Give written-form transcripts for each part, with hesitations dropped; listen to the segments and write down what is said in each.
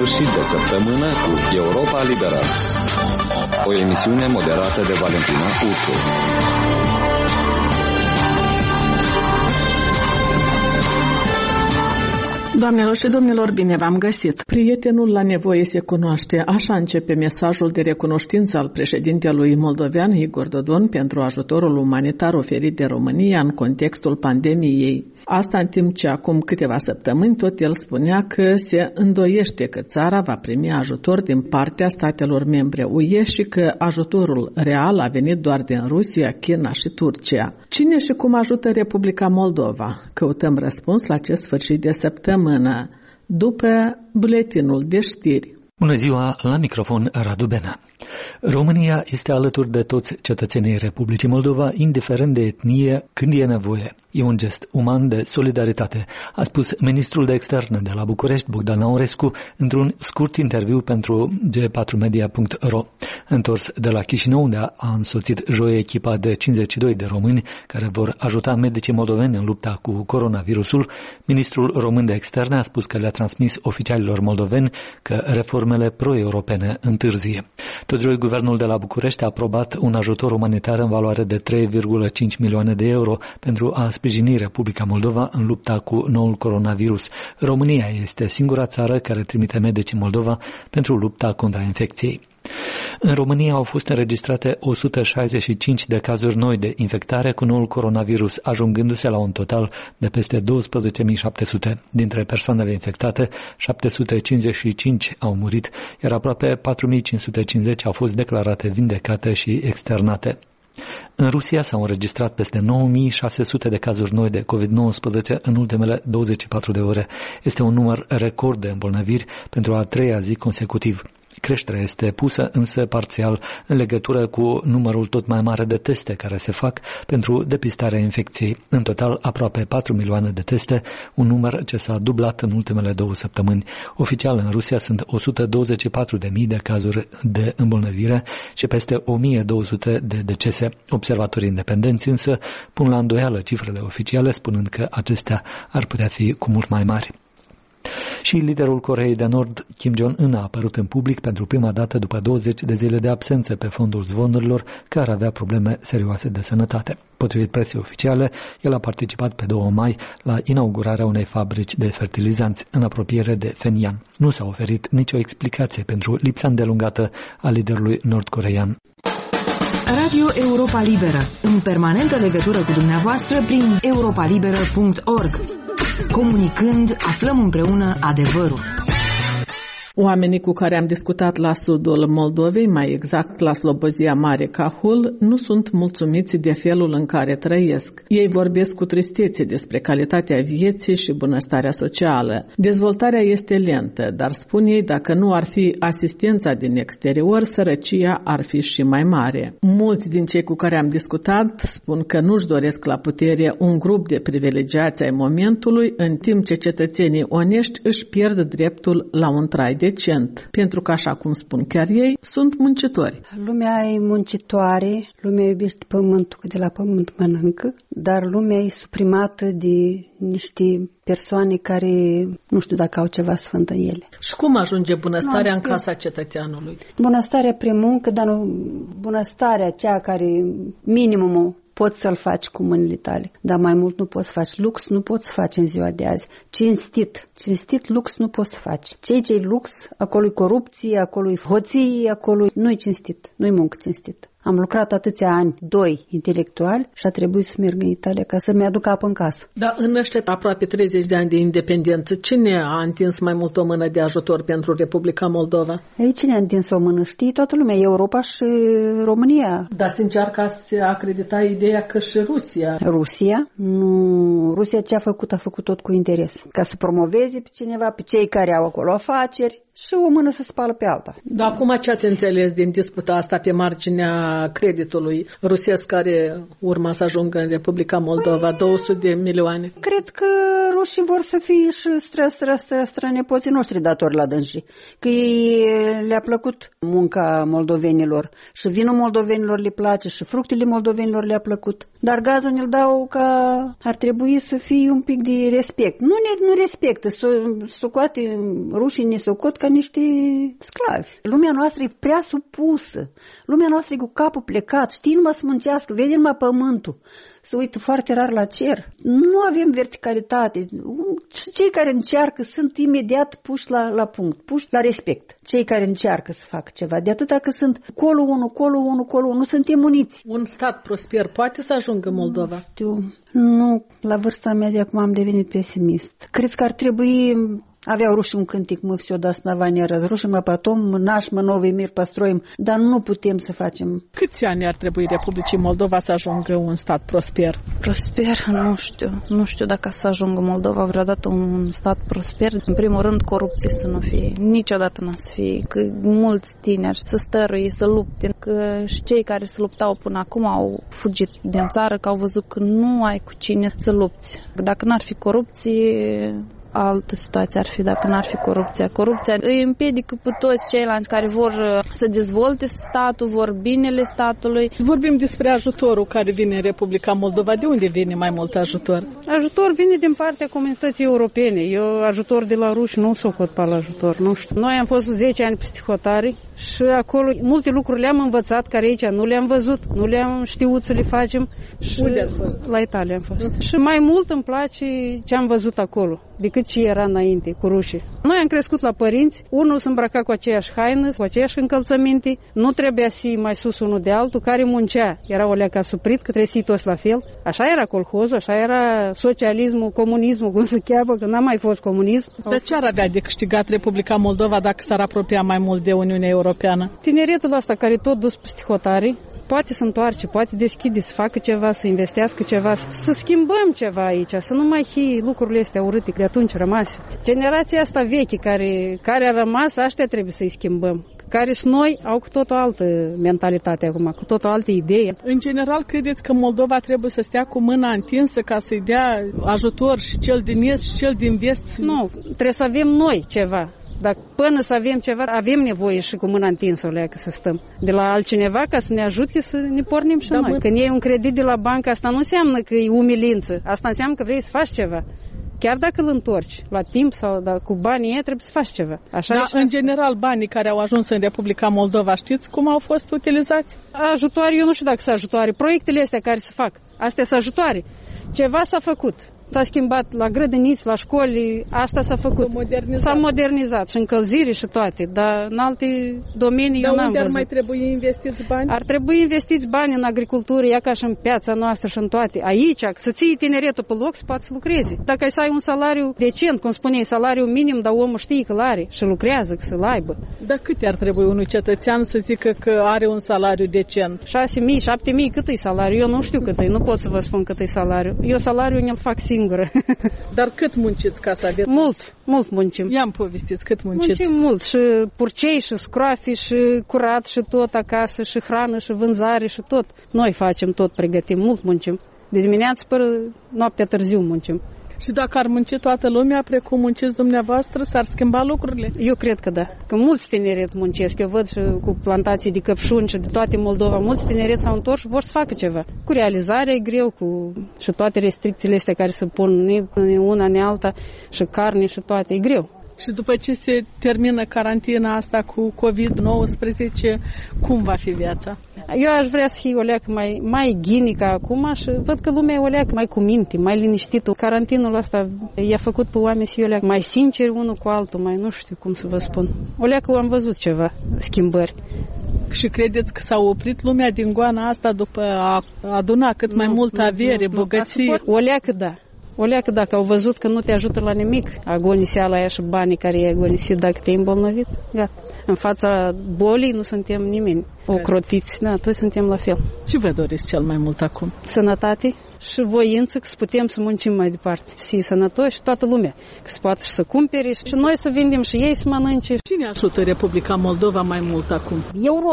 sfârșit de săptămână cu Europa Liberă. O emisiune moderată de Valentina Ursu. Doamnelor și domnilor, bine v-am găsit! Prietenul la nevoie se cunoaște. Așa începe mesajul de recunoștință al președintelui moldovean Igor Dodon pentru ajutorul umanitar oferit de România în contextul pandemiei. Asta în timp ce acum câteva săptămâni tot el spunea că se îndoiește că țara va primi ajutor din partea statelor membre UE și că ajutorul real a venit doar din Rusia, China și Turcia. Cine și cum ajută Republica Moldova? Căutăm răspuns la acest sfârșit de săptămână, după buletinul de știri. Bună ziua, la microfon Radu Benea. România este alături de toți cetățenii Republicii Moldova, indiferent de etnie, când e nevoie. E un gest uman de solidaritate, a spus ministrul de externe de la București, Bogdan Aurescu, într-un scurt interviu pentru g4media.ro. Întors de la Chișinău, unde a însoțit joi echipa de 52 de români care vor ajuta medicii moldoveni în lupta cu coronavirusul, ministrul român de externe a spus că le-a transmis oficialilor moldoveni că reformele pro-europene întârzie. Tot joi, guvernul de la București a aprobat un ajutor umanitar în valoare de 3,5 milioane de euro pentru a sprijini Republica Moldova în lupta cu noul coronavirus. România este singura țară care trimite medici în Moldova pentru lupta contra infecției. În România au fost înregistrate 165 de cazuri noi de infectare cu noul coronavirus, ajungându-se la un total de peste 12.700. Dintre persoanele infectate, 755 au murit, iar aproape 4.550 au fost declarate vindecate și externate. În Rusia s-au înregistrat peste 9.600 de cazuri noi de COVID-19 în ultimele 24 de ore. Este un număr record de îmbolnăviri pentru a treia zi consecutiv. Creșterea este pusă însă parțial în legătură cu numărul tot mai mare de teste care se fac pentru depistarea infecției. În total, aproape 4 milioane de teste, un număr ce s-a dublat în ultimele 2 săptămâni. Oficial, în Rusia sunt 124.000 de cazuri de îmbolnăvire și peste 1.200 de decese. Observatorii independenți însă pun la îndoială cifrele oficiale, spunând că acestea ar putea fi cu mult mai mari. Și liderul Coreei de Nord, Kim Jong-un, a apărut în public pentru prima dată după 20 de zile de absență pe fondul zvonurilor că ar avea probleme serioase de sănătate. Potrivit presei oficiale, el a participat pe 2 mai la inaugurarea unei fabrici de fertilizanți în apropiere de Phenian. Nu s-a oferit nicio explicație pentru lipsa îndelungată a liderului nord-coreean. Radio Europa Liberă, în permanentă legătură cu dumneavoastră prin europalibera.org. Comunicând, aflăm împreună adevărul. Oamenii cu care am discutat la sudul Moldovei, mai exact la Slobozia Mare Cahul, nu sunt mulțumiți de felul în care trăiesc. Ei vorbesc cu tristețe despre calitatea vieții și bunăstarea socială. Dezvoltarea este lentă, dar spun ei, dacă nu ar fi asistența din exterior, sărăcia ar fi și mai mare. Mulți din cei cu care am discutat spun că nu-și doresc la putere un grup de privilegiați ai momentului, în timp ce cetățenii onești își pierd dreptul la un trai decent, pentru că, așa cum spun chiar ei, sunt muncitori. Lumea e muncitoare, lumea iubește pământul, că de la pământ mănâncă, dar lumea e suprimată de niște persoane care nu știu dacă au ceva sfânt în ele. Și cum ajunge bunăstarea în casa cetățeanului? Bunăstarea prin muncă, dar nu bunăstarea cea care minimumul poți să-l faci cu mâinile tale, dar mai mult nu poți face. Lux nu poți face în ziua de azi. Cinstit lux nu poți face. Ce-i lux, acolo-i corupție, acolo-i hoție, acolo nu-i cinstit, nu-i muncă cinstit. Am lucrat atâția ani, 2 intelectuali și a trebuit să merg în Italia ca să-mi aduc apă în casă. Dar în ăștia aproape 30 de ani de independență, cine a întins mai mult o mână de ajutor pentru Republica Moldova? Ei, cine a întins o mână? Știi toată lumea, Europa și România. Dar se încearcă să acredita ideea că și Rusia. Rusia? Nu. Rusia ce a făcut? A făcut tot cu interes. Ca să promoveze pe cineva, pe cei care au acolo afaceri și o mână să spală pe alta. Dar acum ce ați înțeles din disputa asta pe marginea creditului rusesc care urma să ajungă în Republica Moldova, 200 de milioane? Cred că rușii vor să fie și strănepoții noștri datori la dânsii. Că le-a plăcut munca moldovenilor și vinul moldovenilor le place și fructele moldovenilor le-a plăcut. Dar gazul ne-l dau că ar trebui să fie un pic de respect. Nu respectă, socoate rușii ne socot ca niște sclavi. Lumea noastră e prea supusă. Lumea noastră e cu capul plecat. Știi numai să muncească, vede numai pământul. Se uită foarte rar la cer. Nu avem verticalitate. Cei care încearcă sunt imediat puși la punct, puși la respect. Cei care încearcă să facă ceva. De atâta că sunt colo unu, nu suntem uniți. Un stat prosper poate să ajungă Moldova? Nu, la vârsta mea de acum am devenit pesimist. Cred că ar trebui... Aveau rușii un cântec, мы все до основания разрушим, а потом наш новый мир построим, dar nu putem să facem. Câți ani ar trebui Republicii Moldova să ajungă un stat prosper? Prosper? Nu știu dacă să ajungă Moldova vreodată un stat prosper. În primul rând, corupție să nu fie. Niciodată nu să fie. Că mulți tineri să stăruie, să lupte. Că și cei care se luptau până acum au fugit din țară, că au văzut că nu ai cu cine să lupți. Dacă n-ar fi corupție, altă situație ar fi dacă n-ar fi corupția. Corupția îi împiedică pe toți ceilalți care vor să dezvolte statul, vor binele statului. Vorbim despre ajutorul care vine în Republica Moldova. De unde vine mai mult ajutor? Ajutor vine din partea comunității europene. Eu ajutor de la ruși nu socot pe ajutor, nu știu. Noi am fost 10 ani peste hotare și acolo multe lucruri le-am învățat care aici nu le-am văzut, nu le-am știut să le facem. Și unde ați fost? La Italia am fost. Și mai mult îmi place ce am văzut acolo decât ce era înainte cu rușii. Noi am crescut la părinți, unul se îmbrăca cu aceeași haină, cu aceeași încălțăminte, nu trebuia să fie mai sus unul de altul, care muncea. Era o leacă asuprit, că trebuie să fie toți la fel. Așa era colhozul, așa era socialismul, comunismul, cum se cheamă, că n-a mai fost comunism. Dar ce ar avea de câștigat Republica Moldova dacă s-ar apropia mai mult de Uniunea Europeană? Tineretul ăsta care tot dus peste hotare, poate să întoarce, poate deschide, să facă ceva, să investească ceva, să schimbăm ceva aici, să nu mai fie lucrurile astea urâte de atunci rămase. Generația asta veche care a rămas, aștia trebuie să-i schimbăm. Care sunt noi, au cu tot o altă mentalitate acum, cu tot o altă idee. În general, credeți că Moldova trebuie să stea cu mâna întinsă ca să-i dea ajutor și cel din est și cel din vest? Nu, trebuie să avem noi ceva. Dar până să avem ceva, avem nevoie și cu mâna întinsă să stăm. De la altcineva ca să ne ajute să ne pornim și noi. Când iei un credit de la bancă, asta nu înseamnă că e umilință. Asta înseamnă că vrei să faci ceva. Chiar dacă îl întorci la timp sau cu banii ei, trebuie să faci ceva. Așa în general, banii care au ajuns în Republica Moldova, știți cum au fost utilizați? Ajutoare, eu nu știu dacă sunt ajutoare. Proiectele astea care se fac, astea sunt ajutoare. Ceva s-a făcut. S-a schimbat la grădiniți, la școli, asta s-a făcut. S-a modernizat și încălzire și toate, dar în alte domenii eu n-am văzut. Dar unde ar mai trebui investiți bani? Ar trebui investiți bani în agricultură, ia ca și în piața noastră și în toate. Aici, să ții tineretul pe loc, să poți să lucrezi. Dacă ai să ai un salariu decent, cum spuneai, salariu minim, dar omul știe că l-are și lucrează, că să-l aibă. Dar cât ar trebui unui cetățean să zică că are un salariu decent? 6.000, 7.000, cât e salariu? Eu nu știu cât e, nu pot să vă spun cât e salariu. Eu salariul ne-l fac singur. Dar cât munciți ca să aveți? Mult muncim. Ia-mi povestiți, cât munciți? Muncim mult, și purcei, și scroafi, și curat, și tot acasă, și hrană, și vânzare, și tot. Noi facem tot, pregătim, mult muncim. De dimineață până noaptea târziu muncim. Și dacă ar munci toată lumea, precum munciți dumneavoastră, s-ar schimba lucrurile? Eu cred că da. Că mulți tineret muncesc. Eu văd și cu plantații de căpșuni și de toate Moldova. Mulți tineret s-au întors și vor să facă ceva. Cu realizarea e greu, și toate restricțiile astea care se pun una în alta, și carne și toate. E greu. Și după ce se termină carantina asta cu COVID-19, cum va fi viața? Eu aș vrea să fie o leacă mai ghinică acum și văd că lumea e o leacă mai cu minte, mai liniștită. Carantinul ăsta i-a făcut pe oameni să fie o leacă mai sinceri unul cu altul, mai nu știu cum să vă spun. O leacă am văzut ceva, schimbări. Și credeți că s-a oprit lumea din goana asta după a aduna cât mai multă avere, bogăție? O leacă da. O leacă dacă au văzut că nu te ajută la nimic, agoniseala aia și banii care i-ai agonisit dacă te-ai îmbolnăvit, gata. În fața bolii nu suntem nimeni ocrotiți, da, toți suntem la fel. Ce vă doriți cel mai mult acum? Sănătate și voință, că să putem să muncim mai departe, să fie sănătoși și toată lumea, că să poată și să cumpere și noi să vindem și ei să mănânce. Cine ajută Republica Moldova mai mult acum? Europa.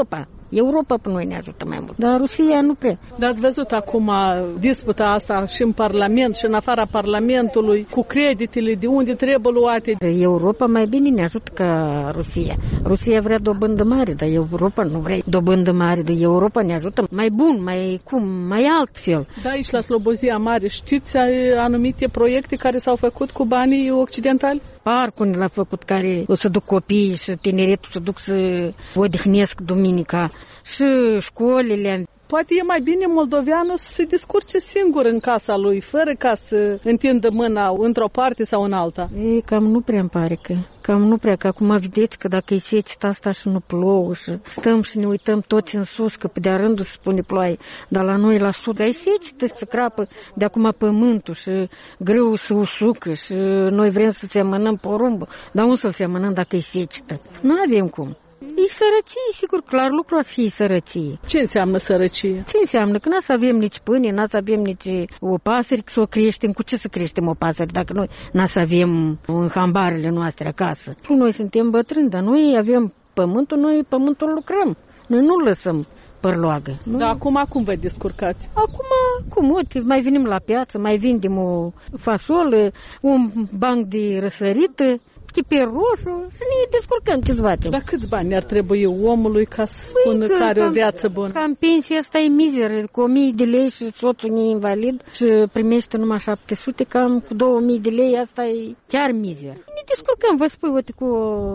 Europa pe noi ne ajută mai mult, dar Rusia nu prea. Dar ați văzut acum disputa asta și în Parlament și în afara Parlamentului cu creditele, de unde trebuie luate. Europa mai bine ne ajută ca Rusia. Rusia vrea dobândă mare, dar Europa nu vrea dobândă mare, dar Europa ne ajută mai bun, mai altfel. Da, aici la Slobozia Mare știți anumite proiecte care s-au făcut cu banii occidentali? Parcul l-a făcut care o să duc copiii și tineretul să duc să odihnesc duminica și școlile. Poate e mai bine moldoveanul să se descurce singur în casa lui, fără ca să întindă mâna într-o parte sau în alta. Cam nu prea îmi pare cam nu prea, că acum vedeți că dacă e seceta asta și nu plouă și stăm și ne uităm toți în sus, că pe de-a rândul se pune ploaie, dar la noi la sud e secetă, se crapă de acum pământul și grâu se usucă și noi vrem să semănăm porumbul, dar unde să semănăm dacă e secetă? Nu avem cum. E sărăcie, sigur, clar, lucrul o să fie sărăcie. Ce înseamnă sărăcie? Ce înseamnă? Că n-a să avem nici pâine, n-a să avem nici o pasăre să o creștem. Cu ce să creștem o pasăre dacă noi n-a să avem în hambarele noastre acasă? Noi suntem bătrâni, dar noi avem pământul, noi pământul lucrăm. Noi nu lăsăm părloagă. Dar acum cum vă descurcați? Acum, uite, mai venim la piață, mai vindem o fasolă, un banc de răsărită, chiper roșu, să ne descurcăm ce-ți facem. Dar câți bani ar trebui omului ca să spună că are o viață bună? Cam pensia asta e mizeră, cu 1000 de lei și soțul e invalid și primește numai 700, cam cu 2000 de lei, asta e chiar mizer. Ne descurcăm, vă spui, uite, cu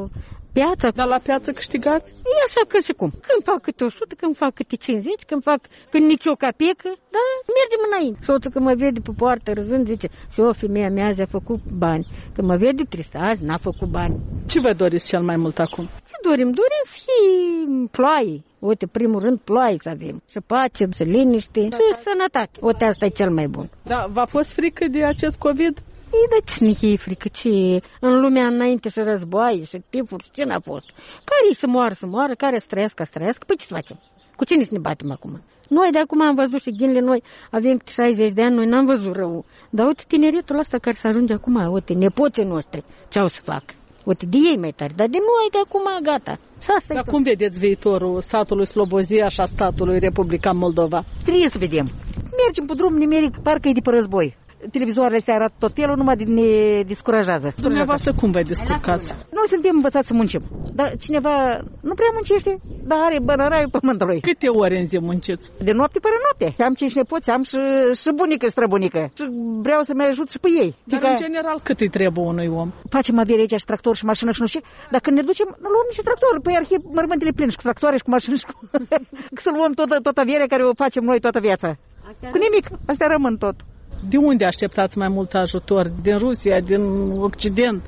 piața. Dar la piață câștigați? E așa că și cum. Când fac câte 100, când fac câte 50, când nici o capecă, da, mergem înainte. Soțul când mă vede pe poartă râzând, zice, și o femeia mea azi a făcut bani. Când mă vede tristă, azi n-a făcut bani. Ce vă doriți cel mai mult acum? Ce dorim? Dorim să fie ploaie. Uite, primul rând, ploaie să avem. Și pace, și liniște, și sănătate. Uite, asta e cel mai bun. Da, v-a fost frică de acest COVID? Dar cine e frică? Ce în lumea înainte și războaie și tifuri și ce n-a fost? Care să moară, care să trăiască, Păi ce să facem? Cu cine să ne batem acum? Noi de acum am văzut și ghinile, noi avem 60 de ani, noi n-am văzut rău. Dar uite tineretul ăsta care să ajunge acum, uite, nepoții noștri, ce au să facă? Uite, de ei mai tare, dar de noi de acum gata. Dar cum vedeți viitorul satului Slobozia și a statului Republica Moldova? Trebuie să vedem. Mergem pe drum nimeric, parcă e de pe război. Televizoarele se arată tot felul, numai ne descurajează. Dumneavoastră cum vă descurcați? Noi suntem învățați să muncim. Dar cineva nu prea muncește, dar are bănăraiul pământului. Câte ore în zi munciți? De noapte până noapte. Am 5 nepoți, am și bunică, străbunică. Și vreau să mai ajut și pe ei. Dar în general cât îi trebuie unui om? Facem avere aici și tractor și mașină și nu știu. Dar când ne ducem, nu luăm nici tractor. Păi arhip mărmântele plini și cu tractoare și cu mașini și cu... să luăm tot averea care o facem noi toată viața. Cu nimic. Astea rămân tot. De unde așteptați mai mult ajutor? Din Rusia, din Occident?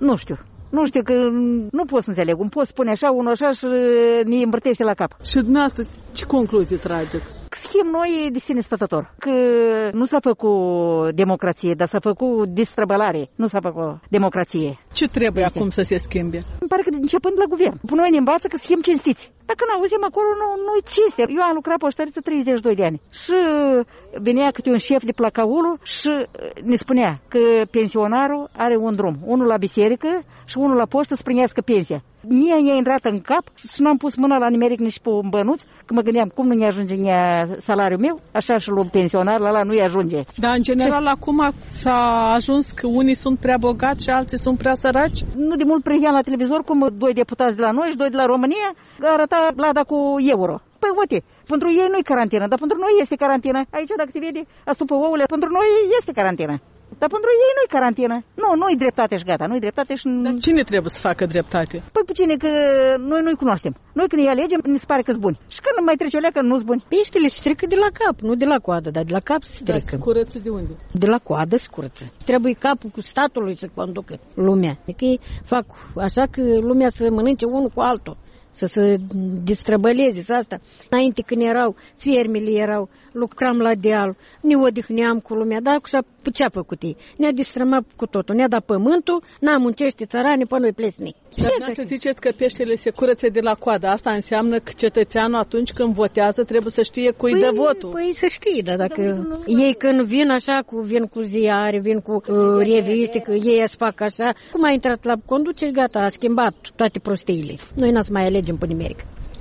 Nu știu, că nu pot să înțeleg. Îmi pot spune așa, unul așa și ne îmbărtește la cap. Și dumneavoastră, ce concluzii trageți? Schimb noi de sine stătător. Că nu s-a făcut democrație, dar s-a făcut distrăbălare. Nu s-a făcut democrație. Ce trebuie acum să se schimbe? Îmi pare că începând la guvern. Până noi ne învață că schimb cinstiți. Dacă nu auzim acolo, nu-i cinste. Eu am lucrat pe oștăriță 32 de ani. Și venea câte un șef de placaulul și ne spunea că pensionarul are un drum. Unul la biserică și unul la poștă să primească pensia. Mie i-a intrat în cap și n-am pus mâna la nimeric nici pe un bănuț, că mă gândeam cum nu-i ajunge salariul meu, așa și lui pensionar, la nu-i ajunge. Dar în general acum s-a ajuns că unii sunt prea bogați și alții sunt prea săraci? Nu de mult preia la televizor cum 2 deputați de la noi și 2 de la România arăta lada cu euro. Păi uite, pentru ei nu-i carantină, dar pentru noi este carantină. Aici dacă se vede astupă ouăle, pentru noi este carantină. Dar pentru ei nu-i carantină. Nu-i dreptate și gata, nu-i dreptate și... Dar cine trebuie să facă dreptate? Păi pe cine, că noi nu-i cunoaștem. Noi când îi alegem, ne se pare că-s buni. Și când mai trece o leacă, nu-s buni. Peștele se strică de la cap, nu de la coadă, dar de la cap se strică. Dar se curăță de unde? De la coadă se curăță. Trebuie capul cu statului să conducă lumea. Adică ei fac așa că lumea să mănânce unul cu altul. Să se distrăbăleze, să asta. Înainte când fermele lucram la deal, ne odihneam cu lumea, dar ce a făcut ei? Ne-a distrămat cu totul, ne-a dat pământul, n-am muncește țărani, până noi plesni. Dar să ziceți că peștele se curăță de la coadă. Asta înseamnă că cetățeanul atunci când votează trebuie să știe cui dă votul. Păi să știe, dar dacă ei când vin așa, vin cu ziare, vin cu reviste, că ei îți fac așa, cum a intrat la conducere, gata, a schimbat toate prostiile. Noi n-o să mai alegem pe nimeric.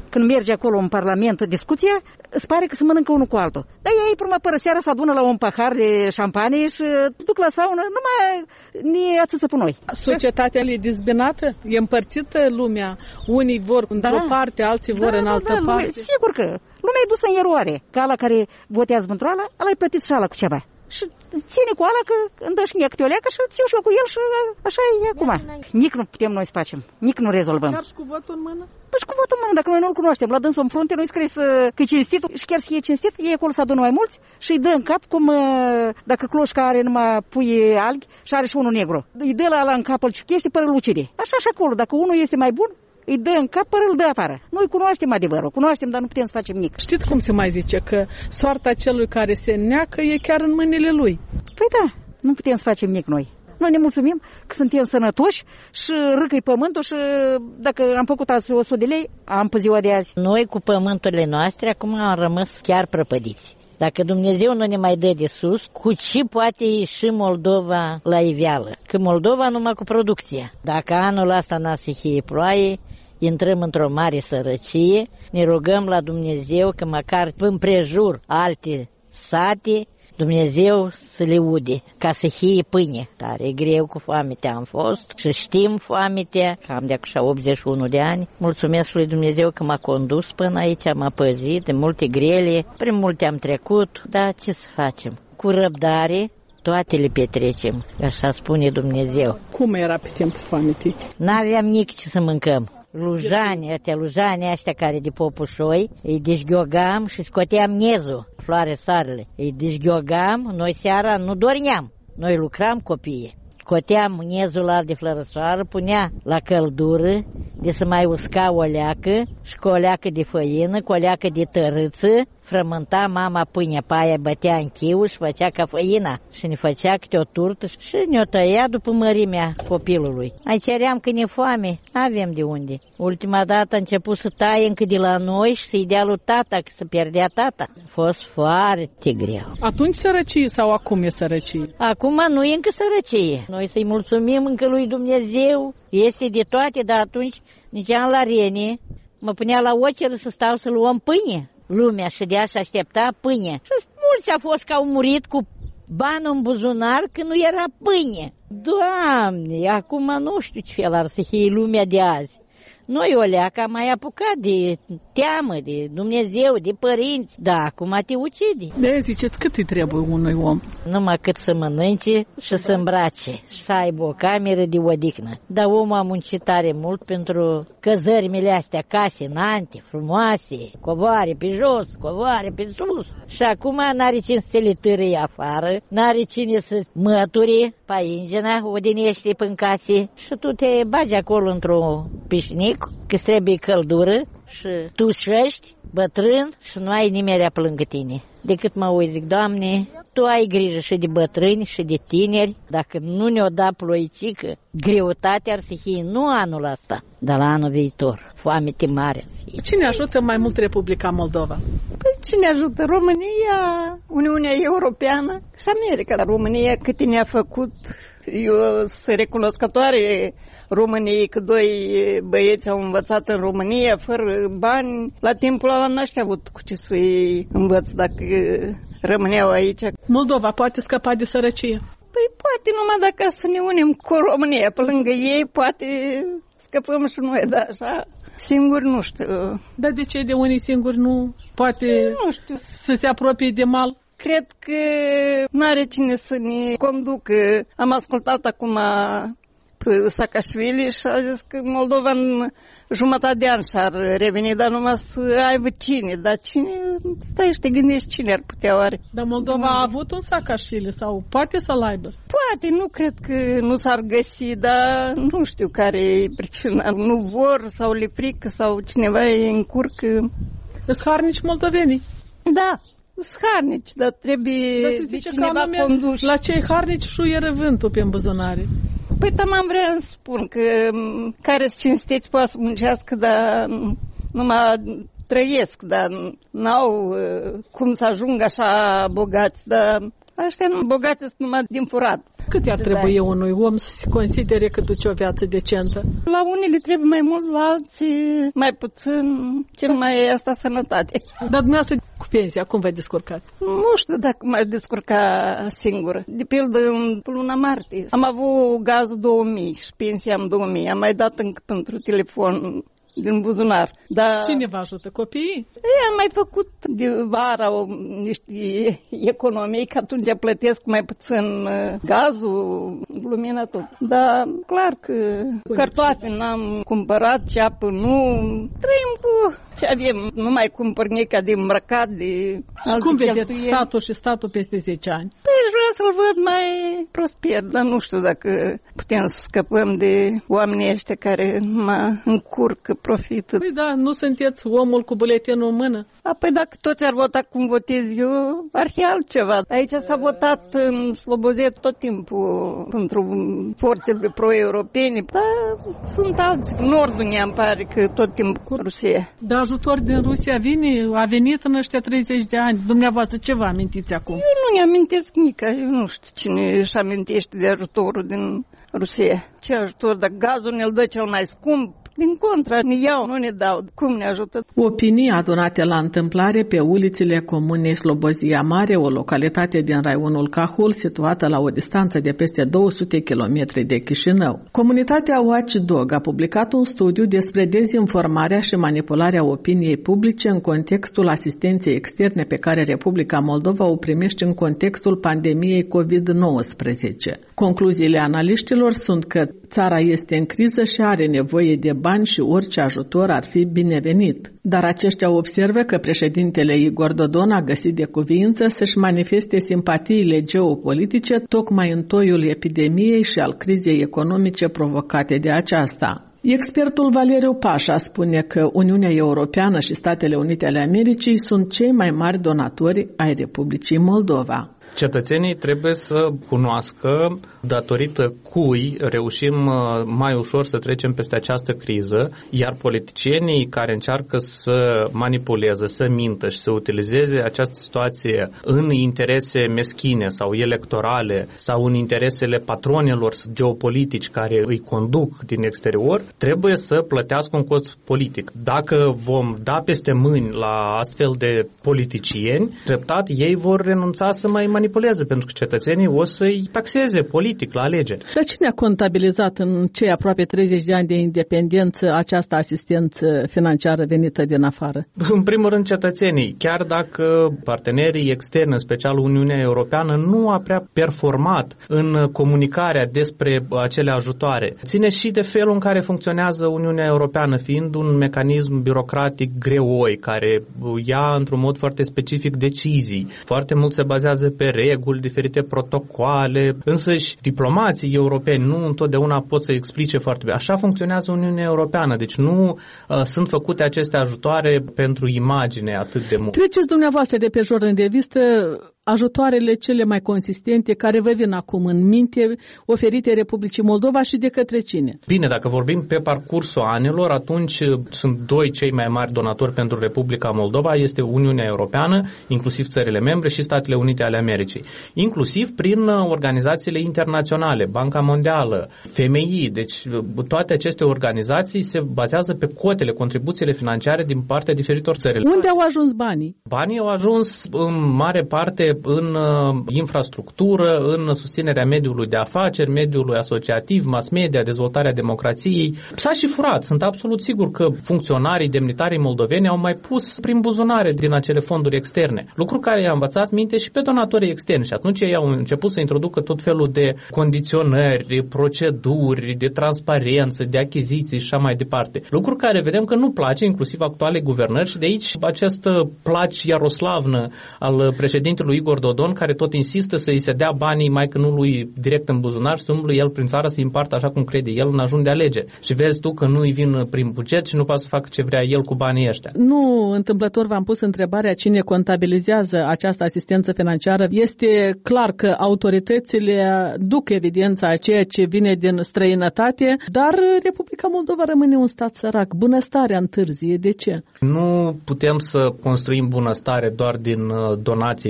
când merge acolo în Parlament discuția, îți pare că se mănâncă unul cu altul. Dar ei, prima pără seara, se adună la un pahar de șampanie și duc la saună, numai ne atâță pe noi. Societatea e dezbinată? E împărțită lumea? Unii vor într-o parte, alții vor în altă parte? Sigur că lumea e dusă în eroare. Ca ala care votează pentru ala, ăla e plătit și ala cu ceva. Și ține cu ala că îmi dă și mie câte o leacă și țin și eu cu el și așa e acum. Nici nu putem noi să facem, nici nu rezolvăm. Chiar și cu votul în mână? Păi și cu votul în mână, dacă noi nu-l cunoaștem, la dânsul în frunte, noi scrie că e cinstit și chiar să e cinstit, ei acolo să adună mai mulți și îi dă în cap cum dacă cloșca are numai pui albi și are și unul negru. Îi dă la ala în cap, îl ciuchește pără lucide. Așa și acolo, dacă unul este mai bun, îi dă în cap, pără îl dă afară. Noi cunoaștem adevărul, cunoaștem, dar nu putem să facem nimic. Știți cum se mai zice? Că soarta celui care se neacă e chiar în mâinile lui. Păi da, nu putem să facem nimic noi. Noi ne mulțumim că suntem sănătoși și râcă-i pământul și dacă am făcut azi 100 de lei, am pe ziua de azi. Noi cu pământurile noastre acum am rămas chiar prăpădiți. Dacă Dumnezeu nu ne mai dă de sus, cu ce poate ieși Moldova la iveală? Că Moldova numai cu producția. Dacă anul ăsta n-a să fie ploaie, intrăm într-o mare sărăcie, ne rugăm la Dumnezeu că măcar împrejur alte sate, Dumnezeu să le ude, ca să fie pâine. Tare greu cu foametea am fost și știm foametea, că am de așa 81 de ani. Mulțumesc lui Dumnezeu că m-a condus până aici, m-a păzit de multe grele, prin multe am trecut, dar ce să facem? Cu răbdare, toate le petrecem, așa spune Dumnezeu. Cum era pe timpul foametei? N-aveam nici ce să mâncăm. Lujanii ăștia care de popușoi, îi dezghiogam și scoteam niezul, floare soarele. Îi dezghiogam, noi seara nu dormeam, noi lucram copiii. Scoteam niezul ăla de flărăsoară, punea la căldură, de să mai usca o leacă și cu o leacă de făină, cu o leacă de tărâță, frământa mama pâinea pe aia, bătea în chiu și făcea ca făina și ne făcea câte o turtă și ne-o tăia după mărimea copilului. Ai ceream că ne foame, avem de unde. Ultima dată a început să taie încă de la noi și să-i dea lui tata, că se pierdea tata. A fost foarte greu. Atunci sărăcie sau acum e sărăcie? Acum nu e încă sărăcie. Noi să-i mulțumim încă lui Dumnezeu, este de toate, dar atunci niceam la rene, mă punea la oceră să stau să luăm pâine. Lumea ședea și aștepta pâine. Și mulți au fost că au murit cu bani în buzunar că nu era pâine. Doamne, acum nu știu ce fel ar să fie lumea de azi. Noi o leacă am mai apucat de teamă, de Dumnezeu, de părinți, da, acum te ucidi. De ziceți, cât îi trebuie unui om? Numai cât să mănânce și să îmbrace și să aibă o cameră de odihnă. Dar omul a muncit tare mult pentru căzărimile astea, case înante, frumoase, covoare pe jos, covoare pe sus. Și acum n-are cine să le târâie afară, n-are cine să măture pe ingina, odinește până case și tu te bagi acolo într-un pișnic, că trebuie căldură și tu șești, bătrân și nu ai nimerea pe lângă tine. Decât mă uit, zic, Doamne, Tu ai grijă și de bătrâni și de tineri, dacă nu ne-o da ploicică, greutatea ar să fie nu anul ăsta, dar la anul viitor, foamete mare. Cine ajută mai mult Republica Moldova? Păi cine ajută? România, Uniunea Europeană și America. Dar România câte ne-a făcut. Eu sunt recunoscătoare României că doi băieți au învățat în România fără bani. La timpul ăla n-aș fi avut cu ce să-i învăț dacă rămâneau aici. Moldova poate scăpa de sărăcie? Păi poate numai dacă să ne unim cu România pe lângă ei, poate scăpăm și noi, dar așa singur nu știu. Dar de ce de unii singuri nu poate nu știu. Să se apropie de mal? Cred că n-are cine să ne conducă. Am ascultat acum pe Saakashvili și a zis că Moldova în jumătate de an și-ar reveni, dar numai să aibă cine. Dar cine, stai și te gândești cine ar putea oare. Dar Moldova a avut un Saakashvili sau poate să-l aibă? Poate, nu cred că nu s-ar găsi, dar nu știu care e pricina. Nu vor sau le frică sau cineva îi încurcă. Sunt harnici moldovenii? Da. Harnici, dar trebuie de cineva condus. La cei harnici șuieră vântul pe îmbuzunare. Păi tam vreau să spun că care-s cinstiți poate să muncească, dar numai trăiesc, dar n-au cum să ajungă așa bogați, dar Ăștia nu bogați sunt numai din furat. Cât ar trebui unui om să se considere că duce o viață decentă? La unii trebuie mai mult, la alții mai puțin, cel mai e asta sănătate. Dar dumneavoastră cu pensia, cum vă descurcați? Nu știu dacă m-aș descurca singură. De pildă, în luna martie am avut gazul 2000 și pensia am 2000. Am mai dat încă pentru telefon din buzunar. Dar cine vă ajută? Copiii? Am mai făcut de vara niște economii, că atunci plătesc mai puțin gazul, lumina, tot. Dar clar că cartofi n-am cumpărat, ceapă nu. Trăim cu ce avem. Nu mai cumpăr nica de îmbrăcat, de și cum vedeți satul și statul peste 10 ani? Păi aș vrea să-l văd mai prosper, dar nu știu dacă putem să scăpăm de oamenii ăștia care mă încurcă profită. Păi da, nu sunteți omul cu buletinul în mână? Păi dacă toți ar vota cum votez eu, ar fi altceva. Aici s-a votat în Slobozet tot timpul pentru forțele pro-europene, dar sunt alții. Nordul ne-mi pare că tot timpul cu Rusia. Dar ajutor din Rusia a venit în ăștia 30 de ani. Dumneavoastră ce vă amintiți acum? Eu nu ne-amintesc nici. Eu nu știu cine își amintește de ajutorul din Rusia. Ce ajutor? Dacă gazul ne-l dă cel mai scump, din contra, ne iau, nu ne dau. Cum ne ajută? Opinii adunate la întâmplare pe ulițele comunei Slobozia Mare, o localitate din raionul Cahul, situată la o distanță de peste 200 km de Chișinău. Comunitatea Watchdog a publicat un studiu despre dezinformarea și manipularea opiniei publice în contextul asistenței externe pe care Republica Moldova o primește în contextul pandemiei COVID-19. Concluziile analiștilor sunt că țara este în criză și are nevoie de bani și orice ajutor ar fi binevenit. Dar aceștia observă că președintele Igor Dodon a găsit de cuviință să-și manifeste simpatiile geopolitice tocmai în toiul epidemiei și al crizei economice provocate de aceasta. Expertul Valeriu Pașa spune că Uniunea Europeană și Statele Unite ale Americii sunt cei mai mari donatori ai Republicii Moldova. Cetățenii trebuie să cunoască datorită cui reușim mai ușor să trecem peste această criză, iar politicienii care încearcă să manipuleze, să mintă și să utilizeze această situație în interese meschine sau electorale sau în interesele patronilor geopolitici care îi conduc din exterior, trebuie să plătească un cost politic. Dacă vom da peste mâini la astfel de politicieni, treptat ei vor renunța să mai manipuleze, pentru că cetățenii o să-i taxeze politic la alegeri. Dar cine a contabilizat în cei aproape 30 de ani de independență această asistență financiară venită din afară? În primul rând cetățenii, chiar dacă partenerii externi, în special Uniunea Europeană, nu a prea performat în comunicarea despre acele ajutoare. Ține și de felul în care funcționează Uniunea Europeană, fiind un mecanism birocratic greoi, care ia într-un mod foarte specific decizii. Foarte mult se bazează pe reguli, diferite protocoale, însăși diplomații europeni nu întotdeauna pot să explice foarte bine. Așa funcționează Uniunea Europeană, deci nu sunt făcute aceste ajutoare pentru imagine atât de mult. Treceți dumneavoastră de pe jur în revistă ajutoarele cele mai consistente care vă vin acum în minte, oferite Republicii Moldova și de către cine? Bine, dacă vorbim pe parcursul anilor, atunci sunt doi cei mai mari donatori pentru Republica Moldova, este Uniunea Europeană, inclusiv țările membre și Statele Unite ale Americii. Inclusiv prin organizațiile internaționale, Banca Mondială, FMI, deci toate aceste organizații se bazează pe cotele, contribuțiile financiare din partea diferitor țări. Unde au ajuns banii? Banii au ajuns în mare parte în infrastructură, în susținerea mediului de afaceri, mediului asociativ, mass media, dezvoltarea democrației. S-a și furat. Sunt absolut sigur că funcționarii, demnitarii moldoveni au mai pus prin buzunare din acele fonduri externe. Lucru care i-a învățat minte și pe donatorii externi și atunci ei au început să introducă tot felul de condiționări, de proceduri, de transparență, de achiziții și așa mai departe. Lucru care vedem că nu place inclusiv actuale guvernări și de aici această placi iaroslavnă al președintelui Igor Dodon, care tot insistă să îi se dea banii mai că nu lui direct în buzunar și să umble el prin țară să-i împartă așa cum crede el în ajun de alegeri. Și vezi tu că nu îi vin prin buget și nu poate să facă ce vrea el cu banii ăștia. Nu întâmplător v-am pus întrebarea cine contabilizează această asistență financiară. Este clar că autoritățile duc evidența a ceea ce vine din străinătate, dar Republica Moldova rămâne un stat sărac. Bunăstarea întârzie. De ce? Nu putem să construim bunăstare doar din donații externe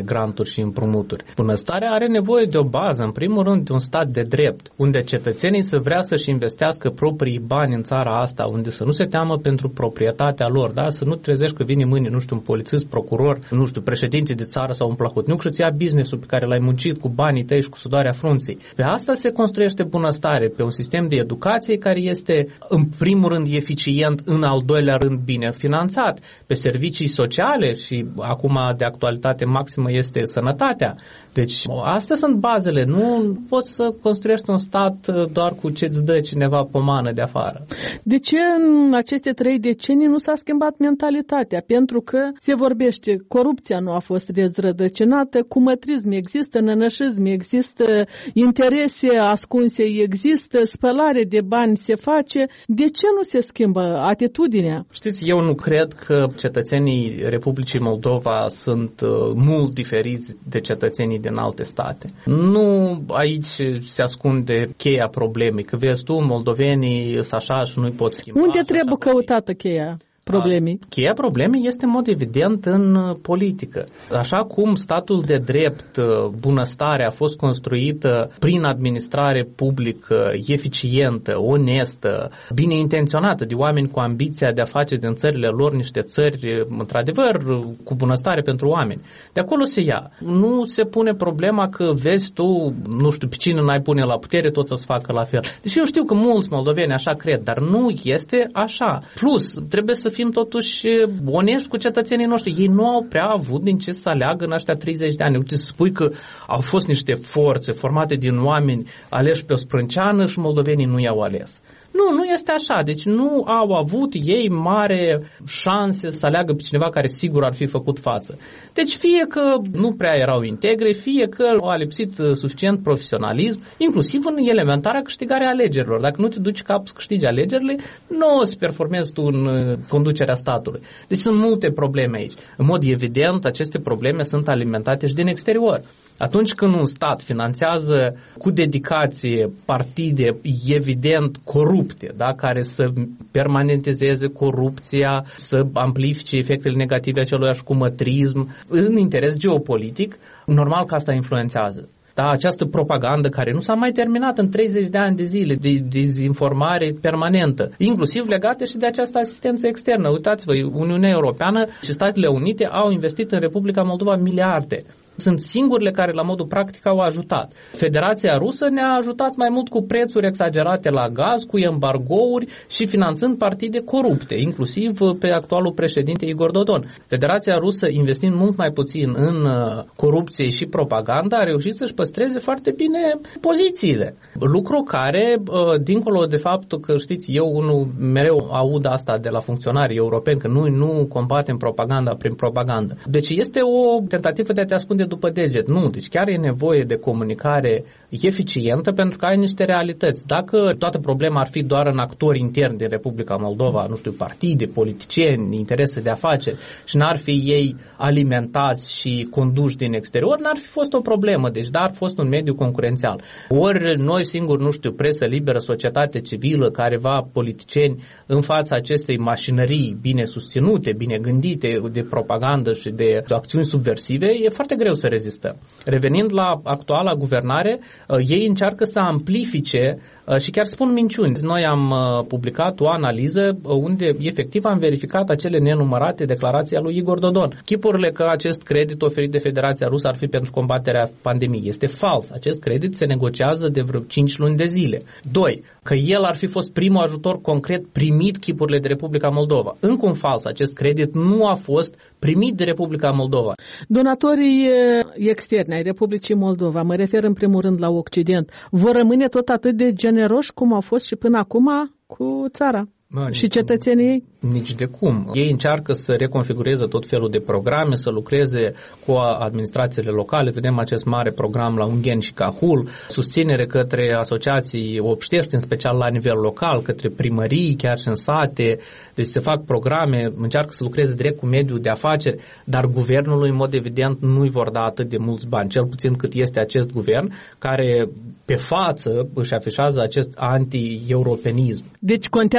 granturi și împrumuturi. Bunăstarea are nevoie de o bază, în primul rând, de un stat de drept, unde cetățenii să vrea să-și investească proprii bani în țara asta, unde să nu se teamă pentru proprietatea lor, da? Să nu trezești că vine mâine, un polițist, procuror, președinte de țară sau un plahotniuc și îți ia business-ul pe care l-ai muncit cu banii tăi și cu sudarea frunții. Pe asta se construiește bunăstare, pe un sistem de educație care este, în primul rând, eficient, în al doilea rând, bine finanțat, pe servicii sociale și acum de actualitate maximă este sănătatea. Deci, astea sunt bazele. Nu poți să construiești un stat doar cu ce-ți dă cineva pomană de afară. De ce în aceste 3 decenii nu s-a schimbat mentalitatea? Pentru că se vorbește, corupția nu a fost dezrădăcinată, cumătrism există, nănășism există, interese ascunse există, spălare de bani se face. De ce nu se schimbă atitudinea? Știți, eu nu cred că cetățenii Republicii Moldova sunt mult diferiți de cetățenii din alte state. Nu aici se ascunde cheia problemei, că vezi tu, moldovenii sunt așa și nu-i poți schimba. Unde trebuie căutată cheia problemei? Cheia problemei este în mod evident în politică. Așa cum statul de drept, bunăstarea a fost construită prin administrare publică eficientă, onestă, bine intenționată de oameni cu ambiția de a face din țările lor niște țări, într-adevăr, cu bunăstare pentru oameni. De acolo se ia. Nu se pune problema că vezi tu, nu știu, pe cine n-ai pune la putere, tot să-ți facă la fel. Deși eu știu că mulți moldoveni așa cred, dar nu este așa. Plus, trebuie să fim totuși onești cu cetățenii noștri. Ei nu au prea avut din ce să aleagă în ăștia 30 de ani. Uite, să spui că au fost niște forțe formate din oameni aleși pe o sprânceană și moldovenii nu i-au ales. Nu este așa. Deci nu au avut ei mare șanse să aleagă pe cineva care sigur ar fi făcut față. Deci fie că nu prea erau integre, fie că au lipsit suficient profesionalism, inclusiv în elementarea câștigarea alegerilor. Dacă nu te duci cap să câștigi alegerile, nu o să performezi tu în conducerea statului. Deci sunt multe probleme aici. În mod evident, aceste probleme sunt alimentate și din exterior. Atunci când un stat finanțează cu dedicație partide evident corupte, da, care să permanentizeze corupția, să amplifice efectele negative aceluiași cumătrism în interes geopolitic, normal că asta influențează. Da, această propagandă care nu s-a mai terminat în 30 de ani de zile, de dezinformare permanentă, inclusiv legate și de această asistență externă. Uitați-vă, Uniunea Europeană și Statele Unite au investit în Republica Moldova miliarde. Sunt singurele care la modul practic au ajutat. Federația Rusă ne-a ajutat mai mult cu prețuri exagerate la gaz, cu embargouri și finanțând partide corupte, inclusiv pe actualul președinte Igor Dodon. Federația Rusă, investind mult mai puțin în corupție și propaganda, a reușit să-și păstreze foarte bine pozițiile. Lucru care, dincolo de faptul că, știți, eu mereu aud asta de la funcționarii europeni, că noi nu combatem propaganda prin propagandă. Deci este o tentativă de a te ascunde după deget. Nu, deci chiar e nevoie de comunicare eficientă pentru că ai niște realități. Dacă toată problema ar fi doar în actori interni din Republica Moldova, nu știu, partide, politicieni, interese de afaceri și n-ar fi ei alimentați și conduși din exterior, n-ar fi fost o problemă. Deci dar a fost un mediu concurențial. Ori noi singuri, nu știu, presă liberă, societate civilă, careva politicieni în fața acestei mașinării bine susținute, bine gândite de propagandă și de acțiuni subversive, e foarte greu să rezistăm. Revenind la actuala guvernare, ei încearcă să amplifice și chiar spun minciuni. Noi am publicat o analiză unde efectiv am verificat acele nenumărate declarații ale lui Igor Dodon. Chipurile că acest credit oferit de Federația Rusă ar fi pentru combaterea pandemiei. Este fals. Acest credit se negociază de vreo 5 luni de zile. 2. Că el ar fi fost primul ajutor concret primit chipurile de Republica Moldova. Încă un fals. Acest credit nu a fost primit de Republica Moldova. Donatorii externi ai Republicii Moldova, mă refer în primul rând la Occident, vor rămâne tot atât de generoși cum au fost și până acum cu țara și cetățenii ei? Nici de cum. Ei încearcă să reconfigureze tot felul de programe, să lucreze cu administrațiile locale. Vedem acest mare program la Ungheni și Cahul, susținere către asociații obștești, în special la nivel local, către primării, chiar și în sate. Deci se fac programe, încearcă să lucreze direct cu mediul de afaceri, dar guvernului, în mod evident, nu-i vor da atât de mulți bani, cel puțin cât este acest guvern, care pe față își afișează acest anti-europenism. Deci contează culoarea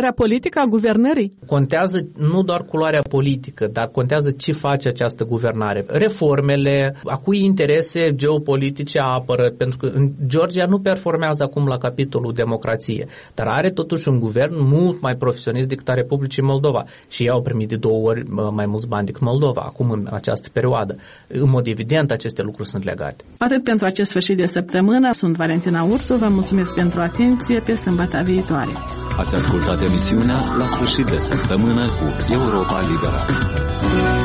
culoarea politică a guvernării? Contează nu doar culoarea politică, dar contează ce face această guvernare. Reformele, a cui interese geopolitice apără, pentru că în Georgia nu performează acum la capitolul democrație, dar are totuși un guvern mult mai profesionist decât a Republicii Moldova și ei au primit de 2 ori mai mulți bani decât Moldova, acum în această perioadă. În mod evident, aceste lucruri sunt legate. Atât pentru acest sfârșit de săptămână. Sunt Valentina Ursu, vă mulțumesc pentru atenție, pe sâmbătă viitoare. Ați ascultat emisiunea La sfârșit de săptămână cu Europa Liberă.